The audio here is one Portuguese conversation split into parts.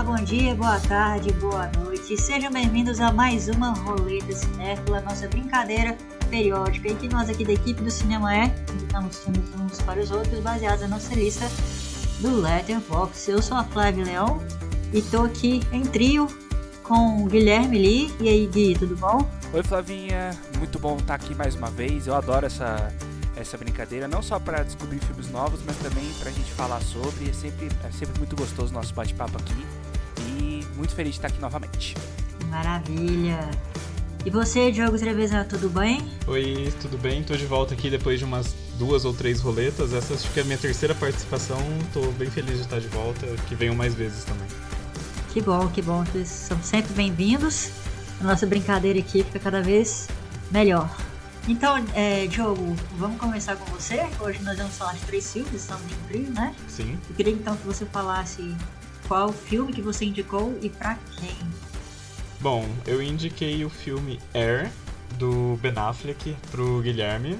bom dia, boa tarde, boa noite. Sejam bem-vindos a mais uma Roleta Cinéfila, nossa brincadeira periódica em que nós aqui da equipe do Cinema indicamos filmes uns para os outros baseados na nossa lista do Letterboxd. Eu sou a Flávia Leão e tô aqui em trio com o Guilherme Lee. E aí, Gui, tudo bom? Oi, Flavinha, muito bom estar aqui mais uma vez. Eu adoro essa brincadeira, não só para descobrir filmes novos, mas também para a gente falar sobre. É sempre muito gostoso o nosso bate-papo aqui e muito feliz de estar aqui novamente. Maravilha! E você, Diogo Trevisan, tudo bem? Oi, tudo bem? Tô de volta aqui depois de umas 2 ou 3 roletas. Essa acho que é a minha terceira participação. Tô bem feliz de estar de volta, que venham mais vezes também. Que bom, vocês são sempre bem-vindos. A nossa brincadeira aqui fica cada vez melhor. Então, Diogo, vamos começar com você. Hoje nós vamos falar de 3 filmes, estamos em trio, né? Sim. Eu queria então que você falasse qual filme que você indicou e pra quem. Bom, eu indiquei o filme Air, do Ben Affleck, pro Guilherme.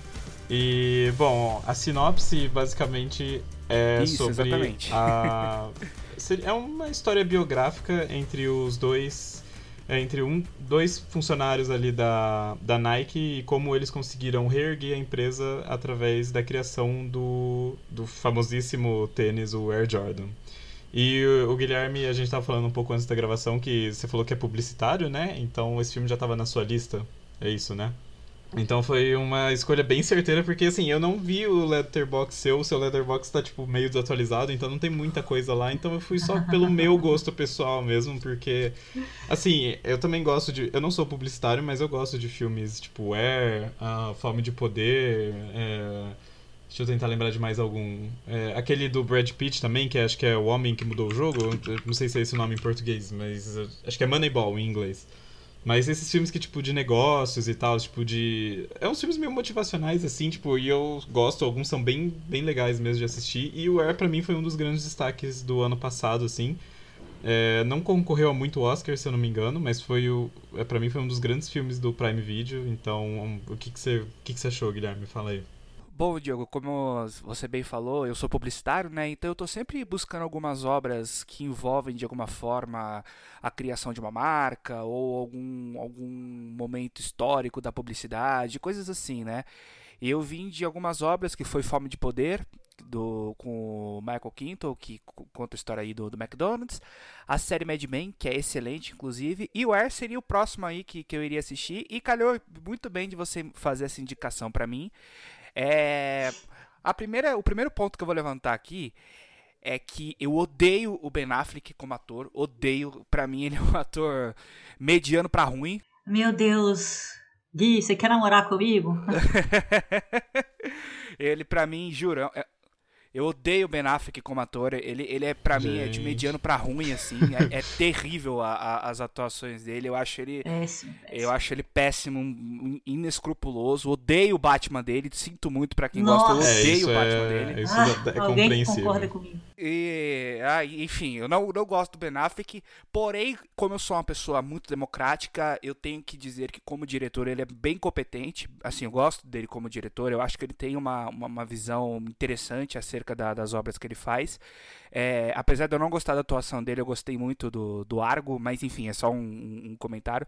E, bom, a sinopse basicamente é sobre exatamente. É uma história biográfica entre os dois... dois funcionários ali da Nike e como eles conseguiram reerguer a empresa através da criação do famosíssimo tênis, o Air Jordan. E o Guilherme, a gente tava falando um pouco antes da gravação que você falou que é publicitário, né? Então esse filme já tava na sua lista, é isso, né? Então foi uma escolha bem certeira, porque assim, eu não vi o Letterboxd o seu Letterboxd tá tipo meio desatualizado, então não tem muita coisa lá, então eu fui só pelo meu gosto pessoal mesmo, porque assim, eu também gosto de, eu não sou publicitário, mas eu gosto de filmes tipo Air, Fome de Poder, deixa eu tentar lembrar de mais algum, aquele do Brad Pitt também, que acho que é O Homem que Mudou o Jogo, eu não sei se é esse o nome em português, mas acho que é Moneyball em inglês. Mas esses filmes que, tipo, de negócios e tal, tipo, de... É uns filmes meio motivacionais, assim, tipo, e eu gosto, alguns são bem, bem legais mesmo de assistir. E o Air, pra mim, foi um dos grandes destaques do ano passado, assim. Não concorreu a muito Oscar, se eu não me engano, mas pra mim foi um dos grandes filmes do Prime Video. Então, o que você achou, Guilherme? Fala aí. Bom, Diogo, como você bem falou, eu sou publicitário, né? Então eu tô sempre buscando algumas obras que envolvem de alguma forma a criação de uma marca ou algum momento histórico da publicidade, coisas assim, né? E eu vim de algumas obras que foi Fome de Poder, com o Michael Keaton, que conta a história aí do McDonald's, a série Mad Men, que é excelente, inclusive, e o Air seria o próximo aí que eu iria assistir, e calhou muito bem de você fazer essa indicação pra mim. O primeiro ponto que eu vou levantar aqui é que eu odeio o Ben Affleck como ator, odeio, pra mim ele é um ator mediano pra ruim. Meu Deus, Gui, você quer namorar comigo? Ele, pra mim, juro, eu odeio o Ben Affleck como ator, ele é, pra mim, é de mediano pra ruim, assim, é terrível as atuações dele, eu acho ele péssimo. Eu acho ele péssimo, inescrupuloso, odeio o Batman dele, sinto muito pra quem gosta, eu odeio o Batman dele. Isso é alguém compreensível. Concorda comigo. Enfim, eu não gosto do Ben Affleck, porém, como eu sou uma pessoa muito democrática, eu tenho que dizer que como diretor ele é bem competente, assim, eu gosto dele como diretor, eu acho que ele tem uma visão interessante acerca das obras que ele faz. Apesar de eu não gostar da atuação dele, eu gostei muito do Argo, mas enfim, é só um comentário.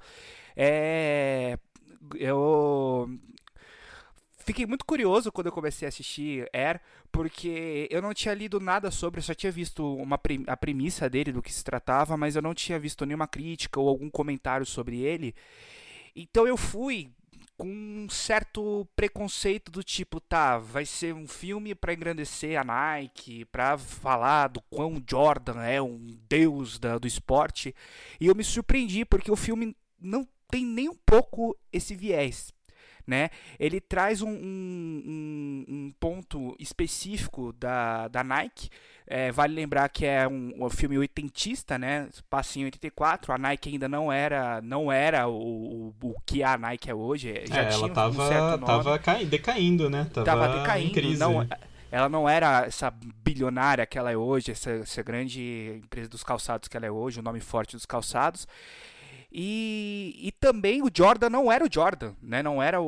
Eu fiquei muito curioso quando eu comecei a assistir Air, porque eu não tinha lido nada sobre, eu só tinha visto a premissa dele, do que se tratava, mas eu não tinha visto nenhuma crítica ou algum comentário sobre ele. Então eu fui com um certo preconceito do tipo, vai ser um filme pra engrandecer a Nike, pra falar do quão Jordan é um deus do esporte, e eu me surpreendi, porque o filme não tem nem um pouco esse viés, né? Ele traz um ponto específico da Nike. Vale lembrar que é um filme oitentista, né? Passa em 84. A Nike ainda não era o que a Nike é hoje. Já tinha ela tava, um certo nome. tava decaindo, né? Tava decaindo. Em crise. Ela não era essa bilionária que ela é hoje, essa grande empresa dos calçados que ela é hoje, o nome forte dos calçados. E também o Jordan não era o Jordan, né? Não era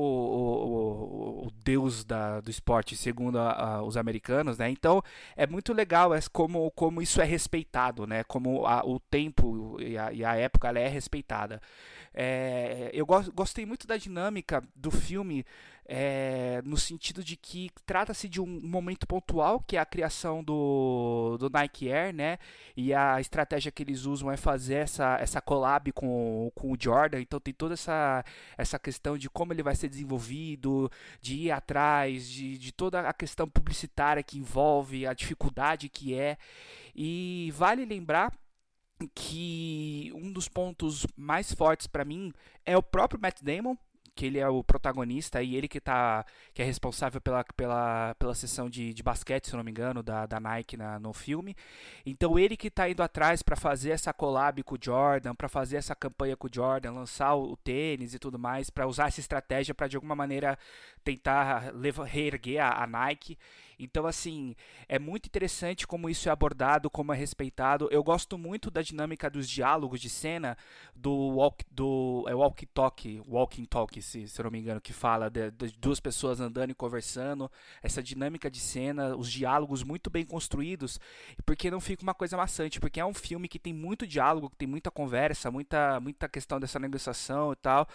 o deus do esporte, segundo os americanos, né? Então é muito legal como isso é respeitado, né? Como o tempo e a época ela é respeitada. Eu gostei muito da dinâmica do filme, no sentido de que trata-se de um momento pontual, que é a criação do Nike Air, né? E a estratégia que eles usam é fazer essa collab com o Jordan. Então tem toda essa questão de como ele vai ser desenvolvido, de ir atrás, de toda a questão publicitária que envolve, a dificuldade que é. E vale lembrar que um dos pontos mais fortes para mim é o próprio Matt Damon, que ele é o protagonista e ele que é responsável pela sessão de basquete, se eu não me engano, da Nike no filme. Então ele que está indo atrás para fazer essa collab com o Jordan, para fazer essa campanha com o Jordan, lançar o tênis e tudo mais, para usar essa estratégia para de alguma maneira tentar reerguer a Nike. Então, assim, é muito interessante como isso é abordado, como é respeitado. Eu gosto muito da dinâmica dos diálogos de cena do walking talk, se eu não me engano, que fala de duas pessoas andando e conversando. Essa dinâmica de cena, os diálogos muito bem construídos, porque não fica uma coisa maçante, porque é um filme que tem muito diálogo, que tem muita conversa, muita questão dessa negociação e tal.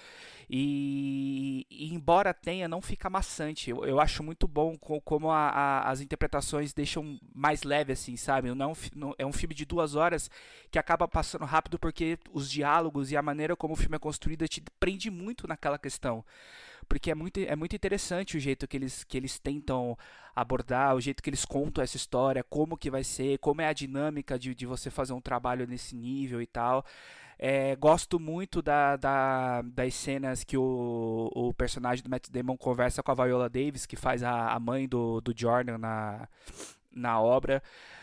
E embora tenha, não fica maçante. Eu acho muito bom como as interpretações deixam mais leve, assim, sabe? Não, é um filme de 2 horas que acaba passando rápido porque os diálogos e a maneira como o filme é construído te prende muito naquela questão. Porque é muito interessante o jeito que eles tentam abordar, o jeito que eles contam essa história, como que vai ser, como é a dinâmica de você fazer um trabalho nesse nível e tal. Gosto muito das cenas que o personagem do Matt Damon conversa com a Viola Davis, que faz a mãe do Jordan na obra.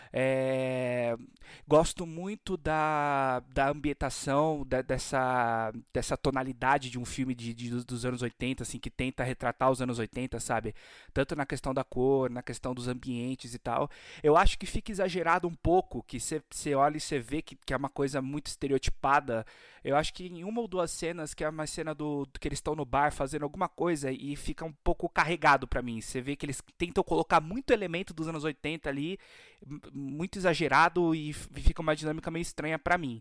Gosto muito da ambientação, dessa tonalidade de um filme dos anos 80, assim, que tenta retratar os anos 80, sabe? Tanto na questão da cor, na questão dos ambientes e tal. Eu acho que fica exagerado um pouco, que você olha e você vê que é uma coisa muito estereotipada. Eu acho que em uma ou 2 cenas, que é uma cena do que eles estão no bar fazendo alguma coisa e fica um pouco carregado pra mim. Você vê que eles tentam colocar muito elemento dos anos 80 ali, muito exagerado, e fica uma dinâmica meio estranha pra mim.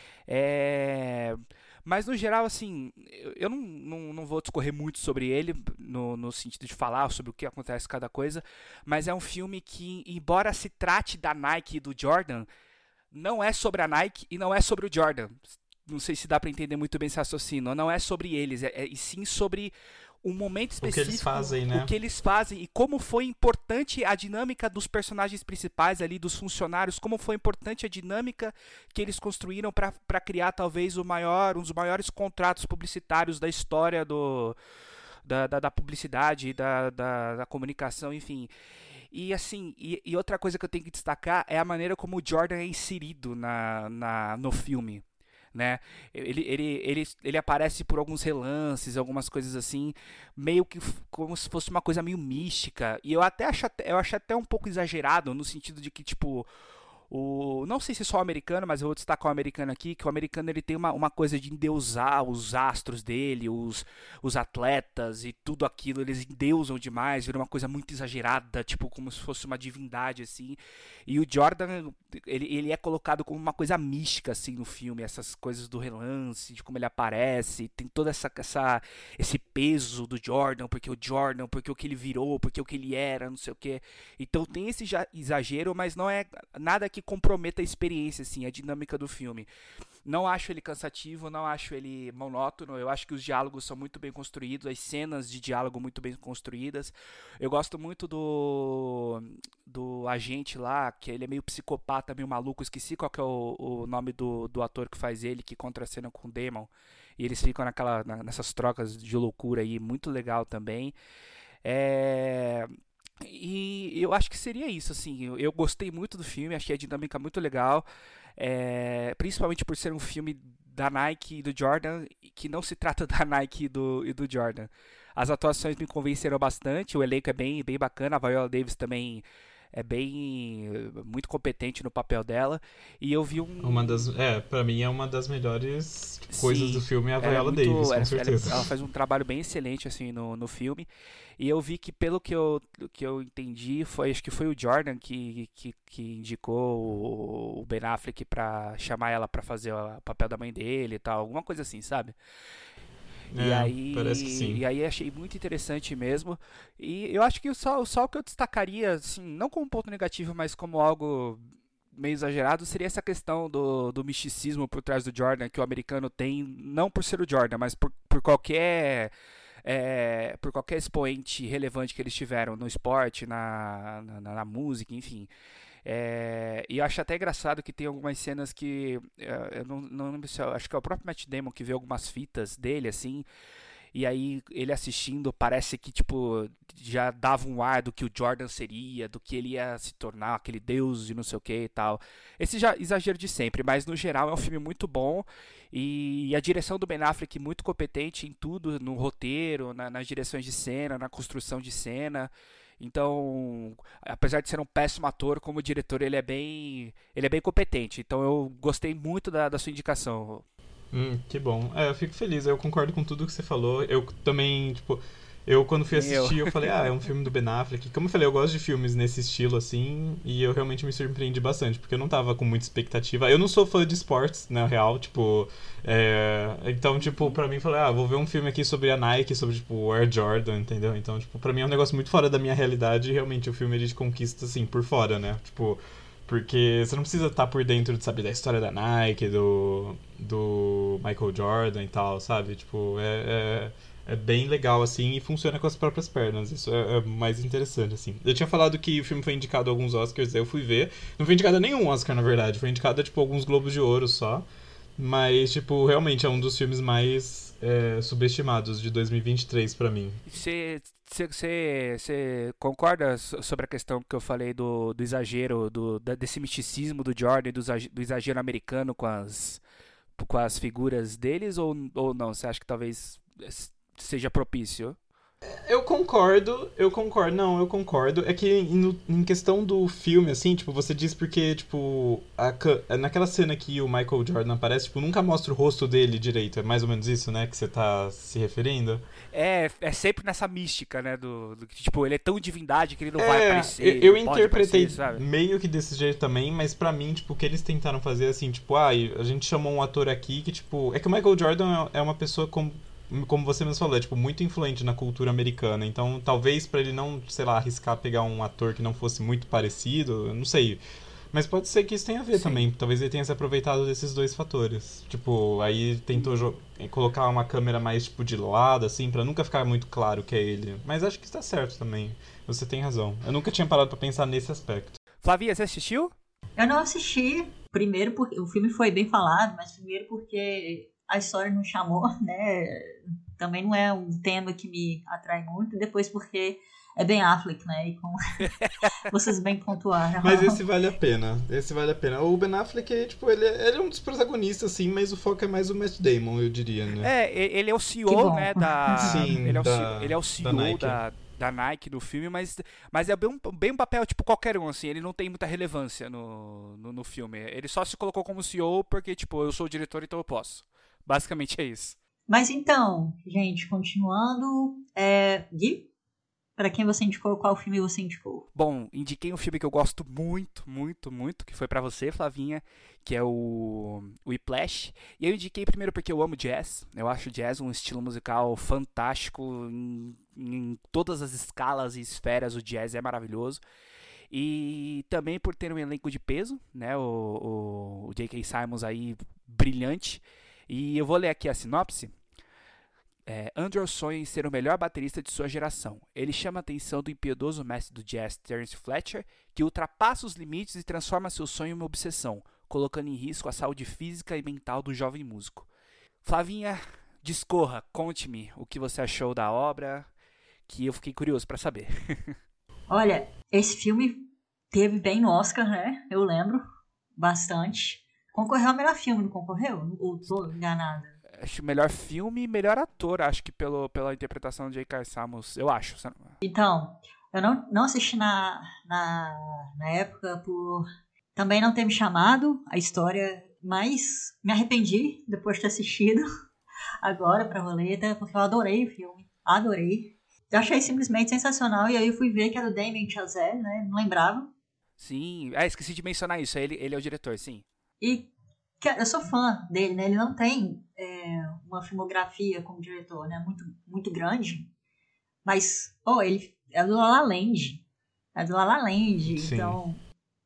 Mas no geral, assim, eu não vou discorrer muito sobre ele no sentido de falar sobre o que acontece cada coisa, mas é um filme que, embora se trate da Nike e do Jordan, não é sobre a Nike e não é sobre o Jordan. Não sei se dá pra entender muito bem esse raciocínio. Não é sobre eles, e sim sobre um momento específico, o que eles fazem, né? O que eles fazem e como foi importante a dinâmica dos personagens principais ali, dos funcionários, como foi importante a dinâmica que eles construíram para criar talvez um dos maiores contratos publicitários da história da publicidade e da comunicação, enfim. E assim, e outra coisa que eu tenho que destacar é a maneira como o Jordan é inserido no filme. Né? Ele aparece por alguns relances, algumas coisas assim, meio que como se fosse uma coisa meio mística. E eu acho até um pouco exagerado, no sentido de que, tipo, não sei se só o americano, mas eu vou destacar o americano aqui, que o americano ele tem uma coisa de endeusar os astros dele, os atletas e tudo aquilo, eles endeusam demais, vira uma coisa muito exagerada, tipo como se fosse uma divindade, assim. E o Jordan, ele é colocado como uma coisa mística, assim, no filme, essas coisas do relance, de como ele aparece, tem todo esse peso do Jordan, porque o que ele virou, porque o que ele era, não sei o que. Então tem esse exagero, mas não é nada que comprometa a experiência, assim, a dinâmica do filme. Não acho ele cansativo, não acho ele monótono, eu acho que os diálogos são muito bem construídos, as cenas de diálogo muito bem construídas. Eu gosto muito do agente lá, que ele é meio psicopata, meio maluco, esqueci qual que é o nome do ator que faz ele, que contracena com o Damon, e eles ficam nessas trocas de loucura aí, muito legal também. E eu acho que seria isso, assim, eu gostei muito do filme, achei a dinâmica muito legal, principalmente por ser um filme da Nike e do Jordan, que não se trata da Nike e do Jordan. As atuações me convenceram bastante, o elenco é bem, bem bacana, a Viola Davis também é bem muito competente no papel dela. E eu vi pra mim é uma das melhores coisas Sim, do filme, a ela é Viola muito, Davis, com ela, certeza. ela faz um trabalho bem excelente assim no filme. E eu vi que pelo que eu entendi, acho que foi o Jordan que indicou o Ben Affleck pra chamar ela pra fazer o papel da mãe dele e tal, alguma coisa assim, sabe? E Parece que sim. achei muito interessante mesmo. E eu acho que só o que eu destacaria, assim, não como um ponto negativo, mas como algo meio exagerado, seria essa questão do misticismo por trás do Jordan que o americano tem, não por ser o Jordan, mas por qualquer expoente relevante que eles tiveram no esporte, na música, enfim. E eu acho até engraçado que tem algumas cenas que eu não lembro se acho que é o próprio Matt Damon que vê algumas fitas dele assim, e aí ele assistindo parece que tipo já dava um ar do que o Jordan seria, do que ele ia se tornar aquele deus e não sei o que e tal. Esse já exagero de sempre, mas no geral é um filme muito bom e a direção do Ben Affleck muito competente em tudo, no roteiro, nas direções de cena, na construção de cena. Então, apesar de ser um péssimo ator, como diretor ele é bem competente. Então eu gostei muito da sua indicação. Que bom. Eu fico feliz, eu concordo com tudo que você falou. Eu também, tipo, eu quando fui Nem eu. assistir, eu falei, é um filme do Ben Affleck. Como eu falei, eu gosto de filmes nesse estilo, assim, e eu realmente me surpreendi bastante, porque eu não tava com muita expectativa. Eu não sou fã de esportes, na real, tipo, então, tipo, pra mim, eu falei, vou ver um filme aqui sobre a Nike, sobre, tipo, o Air Jordan, entendeu? Então, tipo, pra mim é um negócio muito fora da minha realidade, e realmente o filme ele te conquista, assim, por fora, né? Tipo, porque você não precisa estar por dentro de saber da história da Nike, do Michael Jordan e tal, sabe? Tipo, é bem legal, assim, e funciona com as próprias pernas. Isso é mais interessante, assim. Eu tinha falado que o filme foi indicado a alguns Oscars, aí eu fui ver. Não foi indicado a nenhum Oscar, na verdade. Foi indicado a, tipo, alguns Globos de Ouro só. Mas, tipo, realmente é um dos filmes mais subestimados de 2023 pra mim. Você concorda sobre a questão que eu falei do exagero, desse misticismo do Jordan, do exagero americano com as figuras deles, ou não? Você acha que talvez seja propício? Não, eu concordo. É que em questão do filme, assim, tipo, você diz porque, tipo, naquela cena que o Michael Jordan aparece, tipo, nunca mostra o rosto dele direito. É mais ou menos isso, né, que você tá se referindo? É sempre nessa mística, né, do que, tipo, ele é tão divindade que ele não vai aparecer, ele eu não pode interpretei aparecer, sabe? meio que desse jeito também, mas pra mim, tipo, o que eles tentaram fazer, assim, tipo, a gente chamou um ator aqui que, tipo, é que o Michael Jordan é uma pessoa como você mesmo falou, é tipo, muito influente na cultura americana. Então, talvez pra ele não, sei lá, arriscar pegar um ator que não fosse muito parecido, eu não sei. Mas pode ser que isso tenha a ver Sim. também. Talvez ele tenha se aproveitado desses dois fatores. Tipo, aí tentou colocar uma câmera mais, tipo, de lado, assim, pra nunca ficar muito claro que é ele. Mas acho que está certo também. Você tem razão. Eu nunca tinha parado pra pensar nesse aspecto. Flavinha, você assistiu? Eu não assisti, primeiro porque o filme foi bem falado, mas primeiro porque a história não chamou, né? Também não é um tema que me atrai muito. E depois porque é Ben Affleck, né? E como vocês bem pontuaram. Mas esse vale a pena. Esse vale a pena. O Ben Affleck, tipo, ele é um dos protagonistas, assim, mas o foco é mais o Matt Damon, eu diria, né? Ele é o Que CEO, bom. né, Sim, ele é o CEO da Nike. da Nike no filme, mas é bem um papel, tipo, qualquer um, assim, ele não tem muita relevância no filme. Ele só se colocou como CEO porque, tipo, eu sou o diretor, então eu posso. Basicamente é isso. Mas então, gente, continuando. Gui, pra quem você indicou, qual filme você indicou? Bom, indiquei um filme que eu gosto muito, muito, muito, que foi pra você, Flavinha, que é o Whiplash. E eu indiquei primeiro porque eu amo jazz. Eu acho jazz um estilo musical fantástico em todas as escalas e esferas. O jazz é maravilhoso. E também por ter um elenco de peso, né? O J.K. Simmons aí brilhante. E eu vou ler aqui a sinopse. Andrew sonha em ser o melhor baterista de sua geração. Ele chama a atenção do impiedoso mestre do jazz Terence Fletcher, que ultrapassa os limites e transforma seu sonho em uma obsessão, colocando em risco a saúde física e mental do jovem músico. Flavinha, discorra, conte-me o que você achou da obra, que eu fiquei curioso para saber. Olha, esse filme teve bem no Oscar, né? Eu lembro bastante. Concorreu ao melhor filme, não concorreu? Ou tô enganada? Acho melhor filme e melhor ator, acho que pela interpretação de J.K. Simmons, eu acho. Então, Eu não assisti na época por também não ter me chamado a história, mas me arrependi depois de ter assistido agora pra roleta, porque eu adorei o filme. Adorei. Eu achei simplesmente sensacional, e aí eu fui ver que era o Damien Chazelle, né? Não lembrava. Sim, esqueci de mencionar isso, ele é o diretor, sim. E eu sou fã dele, né? Ele não tem uma filmografia como diretor, né? Muito, muito grande. Mas, ele é do La La Land. É do La La Land, Sim. então...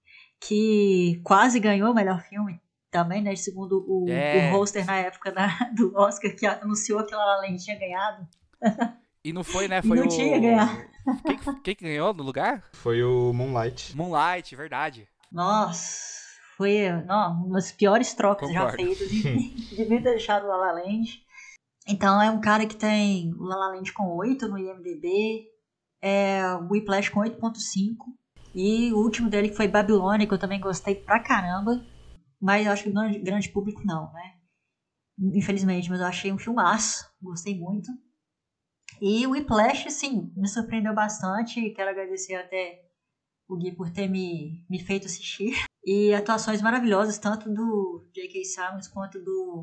Que quase ganhou o melhor filme também, né? Segundo o hoster na época do Oscar, que anunciou que La La Land tinha ganhado. E não foi, né? E Foi não tinha ganhado. Quem que ganhou no lugar? Foi o Moonlight. Moonlight, verdade. Nossa, foi uma das piores trocas já Concordo. feitas. Devia ter deixado o La La Land. Então é um cara que tem o La La Land com 8 no IMDb, o Whiplash com 8.5, e o último dele que foi Babilônia, que eu também gostei pra caramba, mas eu acho que no grande público não, né? Infelizmente, mas eu achei um filmaço, gostei muito. E o Whiplash, sim, me surpreendeu bastante, quero agradecer até o Gui por ter me feito assistir. E atuações maravilhosas, tanto do J.K. Simmons quanto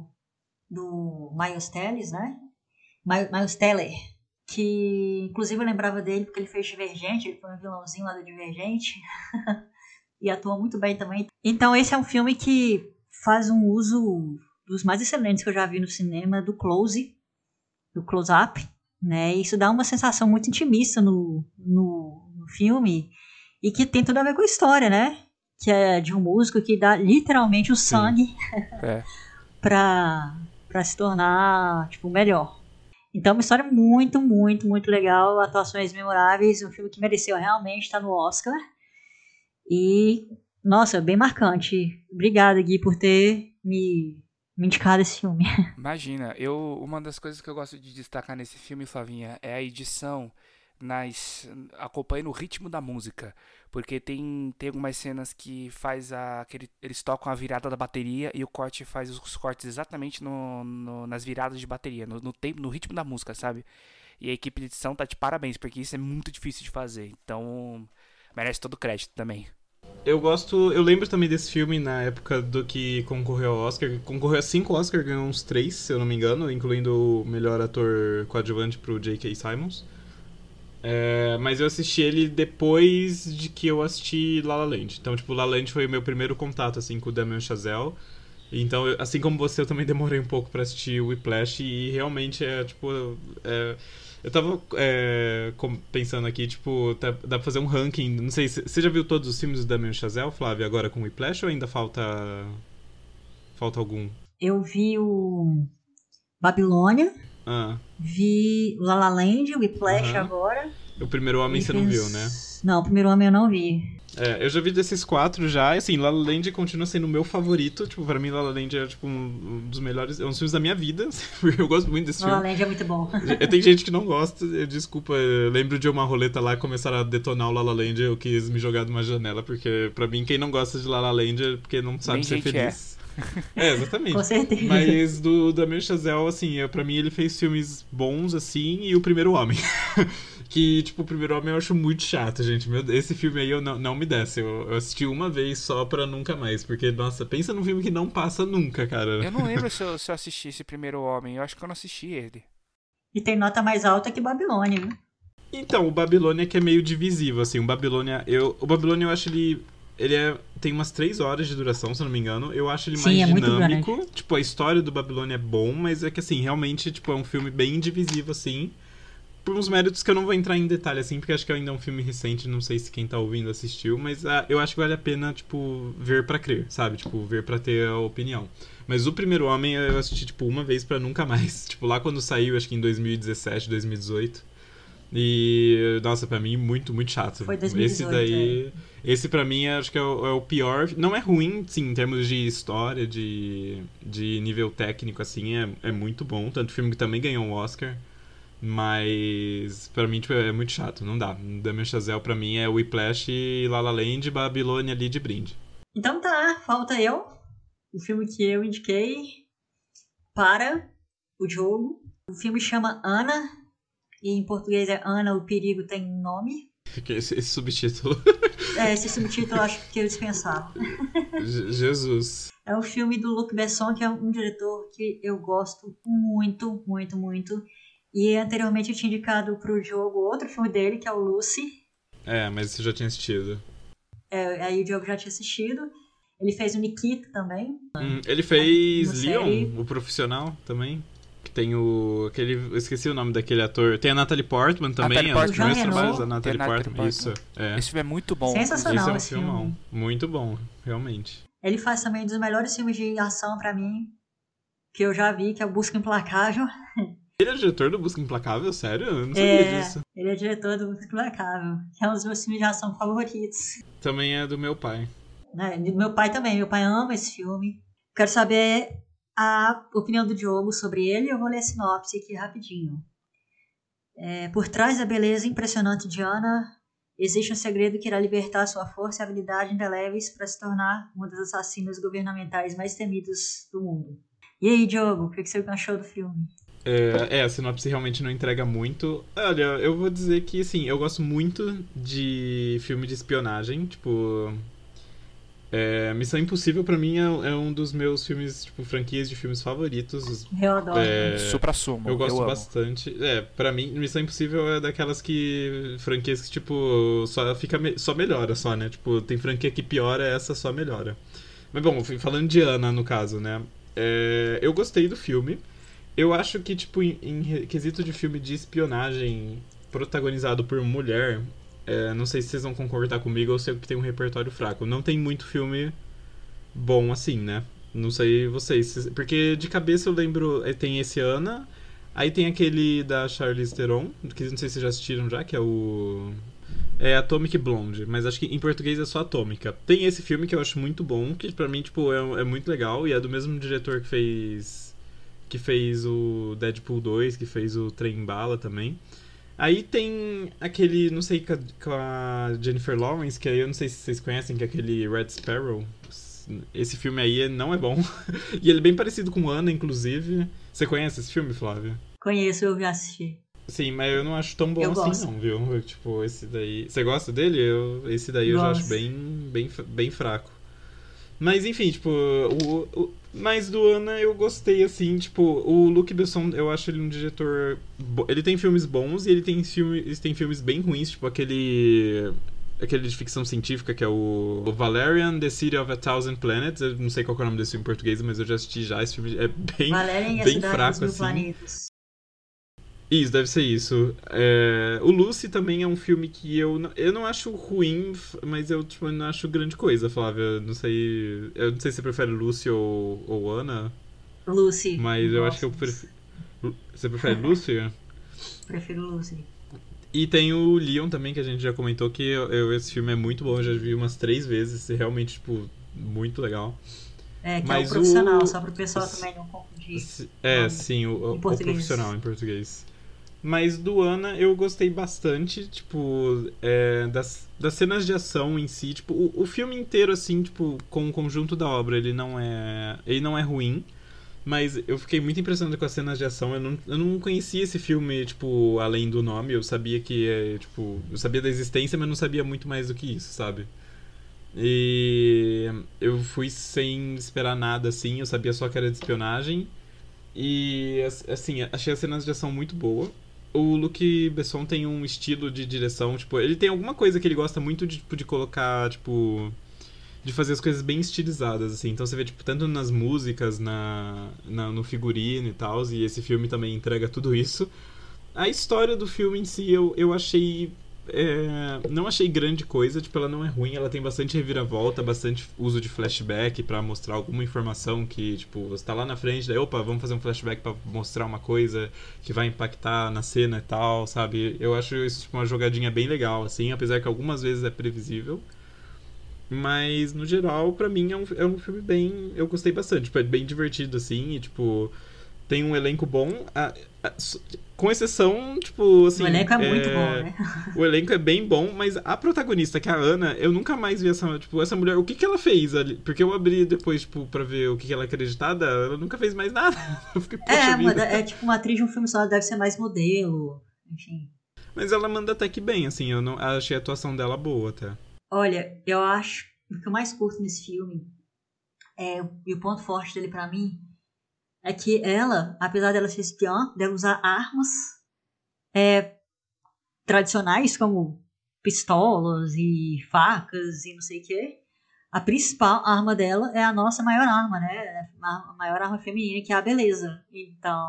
do Miles Teller, né? Miles Teller, que inclusive eu lembrava dele porque ele fez Divergente, ele foi um vilãozinho lá do Divergente, e atuou muito bem também. Então esse é um filme que faz um uso dos mais excelentes que eu já vi no cinema, do close-up, né? Isso dá uma sensação muito intimista no filme, e que tem tudo a ver com a história, né? Que é de um músico que dá literalmente o sangue pra se tornar, tipo, melhor. Então, uma história muito, muito, muito legal, atuações memoráveis, um filme que mereceu realmente estar no Oscar. E, nossa, bem marcante. Obrigada, Gui, por ter me indicado esse filme. Imagina, uma das coisas que eu gosto de destacar nesse filme, Flavinha, é a edição acompanhando o ritmo da música, porque tem algumas cenas que eles tocam a virada da bateria e o corte faz os cortes exatamente nas viradas de bateria, no ritmo da música, sabe? E a equipe de edição tá de parabéns, porque isso é muito difícil de fazer, então merece todo o crédito também. Eu lembro também desse filme na época do que concorreu ao Oscar. Concorreu a 5 Oscars, ganhou uns 3, se eu não me engano, incluindo o melhor ator coadjuvante pro J.K. Simmons. Mas eu assisti ele depois de que eu assisti La La Land. Então, tipo, La La Land foi o meu primeiro contato, assim, com o Damien Chazelle. Então, assim como você, eu também demorei um pouco pra assistir o Whiplash. E realmente eu tava pensando aqui, tipo, dá pra fazer um ranking. Não sei, você já viu todos os filmes do Damien Chazelle, Flávia, agora com o Whiplash, ou ainda falta algum? Eu vi o Babilônia, vi La La Land, o Whiplash agora. O Primeiro Homem você não viu, né? Não, o Primeiro Homem eu não vi. Eu já vi desses 4 já, e assim, La La Land continua sendo o meu favorito, tipo, pra mim La La Land é tipo um dos melhores, é um dos filmes da minha vida, porque eu gosto muito desse filme. La La Land é muito bom. Tem gente que não gosta, desculpa, eu lembro de uma roleta lá, começaram a detonar o La La Land, eu quis me jogar de uma janela, porque pra mim quem não gosta de La La Land é porque não sabe Nem ser gente feliz. Exatamente. Com certeza. Mas do Damien Chazelle, assim, pra mim ele fez filmes bons, assim, e O Primeiro Homem. Que, tipo, O Primeiro Homem eu acho muito chato, gente. Esse filme aí eu não me desce. Eu assisti uma vez só pra nunca mais. Porque, nossa, pensa num filme que não passa nunca, cara. Eu não lembro se eu assisti esse Primeiro Homem. Eu acho que eu não assisti ele. E tem nota mais alta que Babilônia, viu? Então, o Babilônia que é meio divisivo, assim. O Babilônia eu acho ele tem umas 3 horas de duração, se eu não me engano. Eu acho ele mais dinâmico. Tipo, a história do Babilônia é bom, mas é que, assim, realmente, tipo, é um filme bem divisivo, assim. Por uns méritos que eu não vou entrar em detalhe, assim, porque acho que ainda é um filme recente, não sei se quem tá ouvindo assistiu, mas eu acho que vale a pena, tipo, ver pra crer, sabe? Tipo, ver pra ter a opinião. Mas O Primeiro Homem eu assisti, tipo, uma vez pra nunca mais. Tipo, lá quando saiu, acho que em 2017, 2018. E, nossa, pra mim, muito, muito chato. Foi 2018, Esse pra mim, acho que é o pior. Não é ruim, sim, em termos de história, de nível técnico, assim, é muito bom. Tanto filme que também ganhou um Oscar. Mas pra mim, tipo, é muito chato, não dá. Damien Chazelle pra mim é Whiplash, La La Land e Babilônia ali de brinde. Então tá, falta eu. O filme que eu indiquei para o jogo. O filme chama Ana, e em português é Ana, o Perigo Tem Nome. Fiquei esse subtítulo. Esse subtítulo eu acho que eles pensaram. Jesus. É um filme do Luc Besson, que é um diretor que eu gosto muito, muito, muito. E anteriormente eu tinha indicado pro Diogo outro filme dele, que é o Lucy. Mas você já tinha assistido. Aí o Diogo já tinha assistido. Ele fez o Nikita também. Ele fez Leon, o Profissional também. Que tem eu esqueci o nome daquele ator. Tem a Natalie Portman também. É um dos primeiros trabalhos da Natalie Portman. Isso. Esse filme é muito bom. Sensacional esse é um filmão. Muito bom, realmente. Ele faz também um dos melhores filmes de ação pra mim, que eu já vi, que é o Busca Implacável. Ele é diretor do Busca Implacável? Sério? Eu não sabia disso. Ele é diretor do Busca Implacável, que é um dos meus filmes de ação favoritos. Também é do meu pai. Meu pai também. Meu pai ama esse filme. Quero saber a opinião do Diogo sobre ele. Eu vou ler a sinopse aqui rapidinho. Por trás da beleza impressionante de Ana, existe um segredo que irá libertar sua força e habilidade indeléveis para se tornar uma das assassinas governamentais mais temidas do mundo. E aí, Diogo, o que você achou do filme? A sinopse realmente não entrega muito. Olha, eu vou dizer que, assim, eu gosto muito de filme de espionagem. Tipo, Missão Impossível pra mim é um dos meus filmes, tipo, franquias de filmes favoritos. Eu adoro. Supra-sumo. Eu gosto bastante. Pra mim, Missão Impossível é daquelas franquias que, tipo, só melhora, só, né? Tipo, tem franquia que piora, essa só melhora. Mas, bom, falando de Ana, no caso, né? Eu gostei do filme. Eu acho que, tipo, em quesito de filme de espionagem protagonizado por mulher, não sei se vocês vão concordar comigo ou se eu tenho um repertório fraco. Não tem muito filme bom assim, né? Não sei vocês. Porque de cabeça eu lembro, tem esse Ana, aí tem aquele da Charlize Theron, que não sei se vocês já assistiram já, que é o... Atomic Blonde, mas acho que em português é só Atômica. Tem esse filme que eu acho muito bom, que pra mim, tipo, é muito legal, e é do mesmo diretor que fez o Deadpool 2, que fez o Trem Bala também. Aí tem aquele, não sei, com a Jennifer Lawrence, que aí eu não sei se vocês conhecem, que é aquele Red Sparrow. Esse filme aí não é bom. E ele é bem parecido com Ana, inclusive. Você conhece esse filme, Flávia? Conheço, eu já assisti. Sim, mas eu não acho tão bom assim, não, viu? Tipo, esse daí... Você gosta dele? Esse daí eu já acho bem fraco. Mas, enfim, tipo... Mas do Ana eu gostei, assim, tipo... O Luc Besson, eu acho ele um diretor... Ele tem filmes bons e ele tem filmes bem ruins, tipo aquele de ficção científica que é o Valerian, The City of a Thousand Planets. Eu não sei qual é o nome desse filme em português, mas eu já assisti já. Esse filme é bem fraco, assim. Planetas. Isso, deve ser isso. O Lucy também é um filme que eu não acho ruim, mas eu tipo, não acho grande coisa, Flávia. Eu não sei se você prefere Lucy ou Ana. Lucy. Mas eu acho que eu prefiro... Você prefere Lucy? Prefiro Lucy. E tem o Leon também, que a gente já comentou, que esse filme é muito bom. Eu já vi umas 3 vezes. É realmente, tipo, muito legal. Que mas é o Profissional, só pro pessoal também não confundir. Sim, o Profissional em português. Mas do Ana eu gostei bastante, tipo, das cenas de ação em si. Tipo, o filme inteiro, assim, tipo, com o conjunto da obra, ele não é ruim. Mas eu fiquei muito impressionado com as cenas de ação. Eu não conhecia esse filme, tipo, além do nome. Eu sabia eu sabia da existência, mas não sabia muito mais do que isso, sabe? E eu fui sem esperar nada, assim. Eu sabia só que era de espionagem. E, assim, achei as cenas de ação muito boas. O Luc Besson tem um estilo de direção, tipo, ele tem alguma coisa que ele gosta muito de, tipo, de colocar, tipo, de fazer as coisas bem estilizadas, assim. Então você vê, tipo, tanto nas músicas, no figurino e tal, e esse filme também entrega tudo isso. A história do filme em si, eu achei... não achei grande coisa, tipo, ela não é ruim, ela tem bastante reviravolta, bastante uso de flashback pra mostrar alguma informação que, tipo, você tá lá na frente, daí, opa, vamos fazer um flashback pra mostrar uma coisa que vai impactar na cena e tal, sabe? Eu acho isso, tipo, uma jogadinha bem legal, assim, apesar que algumas vezes é previsível. Mas, no geral, pra mim é um filme bem... Eu gostei bastante, tipo, é bem divertido, assim, e, tipo... Tem um elenco bom, com exceção, tipo, assim... O elenco é muito bom, né? O elenco é bem bom, mas a protagonista, que é a Ana, eu nunca mais vi essa mulher... O que ela fez ali? Porque eu abri depois, tipo, pra ver o que ela é acreditada, ela nunca fez mais nada. Eu fiquei, tipo uma atriz de um filme só, deve ser mais modelo, enfim... Mas ela manda até que bem, assim, eu não achei a atuação dela boa até. Olha, eu acho o que eu mais curto nesse filme e o ponto forte dele pra mim é que ela, apesar dela ser espiã, dela usar armas tradicionais como pistolas e facas e não sei o que, a principal arma dela é a nossa maior arma, né? A maior arma feminina, que é a beleza. Então,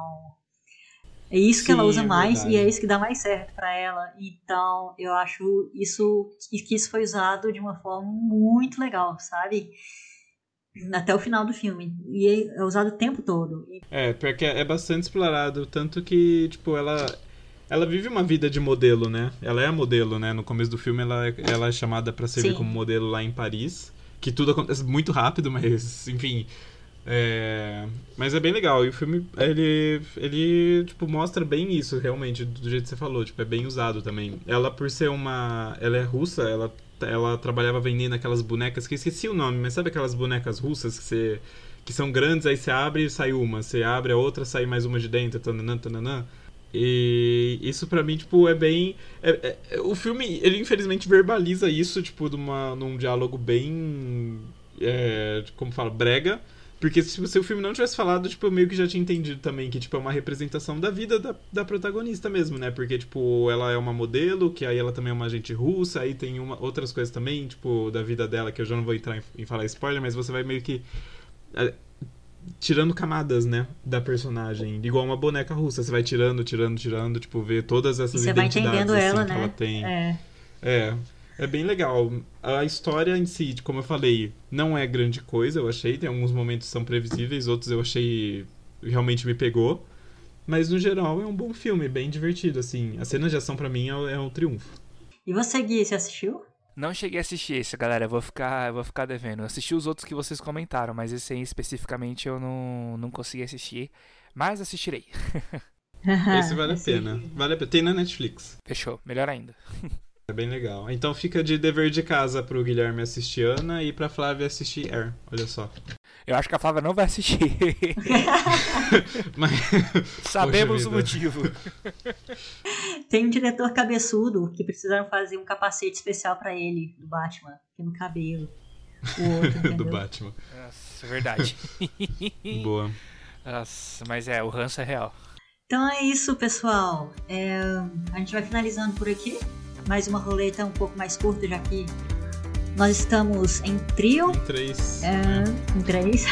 é isso que ela usa mais verdade. e é isso que dá mais certo pra ela. Então, eu acho que isso foi usado de uma forma muito legal, sabe? Até o final do filme. E é usado o tempo todo. Porque é bastante explorado, tanto que, tipo, ela vive uma vida de modelo, né? Ela é modelo, né? No começo do filme ela é chamada pra servir Sim. como modelo lá em Paris. Que tudo acontece muito rápido, mas, enfim... Mas é bem legal. E o filme, ele tipo, mostra bem isso, realmente, do jeito que você falou. Tipo, é bem usado também. Ela, por ser ela é russa, ela trabalhava vendendo aquelas bonecas, que eu esqueci o nome, mas sabe aquelas bonecas russas que são grandes, aí você abre e sai uma. Você abre a outra, sai mais uma de dentro, tananã, tananã. E isso pra mim, tipo, é bem... o filme, ele infelizmente verbaliza isso, tipo, num diálogo bem... como fala? Brega. Porque se o filme não tivesse falado, tipo, eu meio que já tinha entendido também que, tipo, é uma representação da vida da protagonista mesmo, né? Porque, tipo, ela é uma modelo, que aí ela também é uma agente russa, aí tem outras coisas também, tipo, da vida dela, que eu já não vou entrar em falar spoiler, mas você vai meio que... tirando camadas, né, da personagem. Igual uma boneca russa, você vai tirando, tipo, ver todas essas identidades Você vai entendendo assim, ela, que né? ela tem. É bem legal. A história em si, como eu falei, não é grande coisa, eu achei. Tem alguns momentos que são previsíveis, outros eu achei... realmente me pegou. Mas, no geral, é um bom filme, bem divertido, assim. A cena de ação, pra mim, é um triunfo. E você, Gui, você assistiu? Não cheguei a assistir esse, galera. Eu vou ficar devendo. Eu assisti os outros que vocês comentaram, mas esse aí especificamente eu não consegui assistir. Mas assistirei. Esse vale a pena. Vale a pena. Tem na Netflix. Fechou, melhor ainda. É bem legal. Então fica de dever de casa pro Guilherme assistir Ana e pra Flávia assistir Air. Olha só. Eu acho que a Flávia não vai assistir. Mas... Sabemos o motivo. Tem um diretor cabeçudo que precisaram fazer um capacete especial pra ele, do Batman, que no cabelo. O outro, entendeu? Do Batman. Nossa, verdade. Boa. Nossa, mas o ranço é real. Então é isso, pessoal. A gente vai finalizando por aqui. Mais uma roleta um pouco mais curta, já que nós estamos em trio. Em 3. Em 3.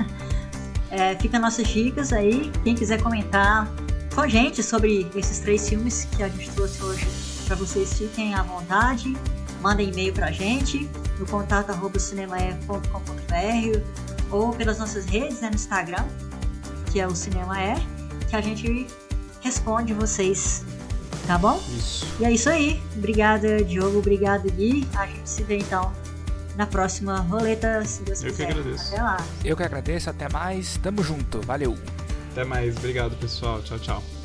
Fica nossas dicas aí. Quem quiser comentar com a gente sobre esses 3 filmes que a gente trouxe hoje para vocês, fiquem à vontade. Mandem e-mail pra gente no contato@cinemae.com.br ou pelas nossas redes, né, no Instagram, que é o Cinemae, que a gente responde vocês. Tá bom? Isso. E é isso aí. Obrigada, Diogo. Obrigado, Gui. A gente se vê, então, na próxima roleta, se Deus quiser. Eu que agradeço. Até lá. Eu que agradeço. Até mais. Tamo junto. Valeu. Até mais. Obrigado, pessoal. Tchau, tchau.